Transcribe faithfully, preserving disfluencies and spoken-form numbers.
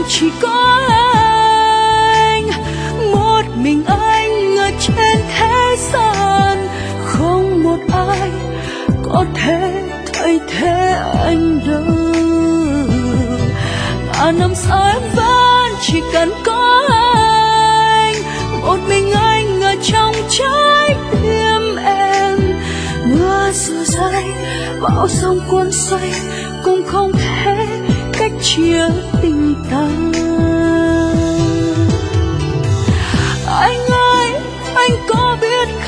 chỉ có anh, một mình anh ở trên thế gian, không một ai có thể thay thế anh đâu. Ngàn năm sau em vẫn chỉ cần có anh, một mình anh ở trong trái tim em. Mưa dịu dãi, bão giông cuốn xoay, cũng không thể cách chia tình ta. Anh ơi, anh có biết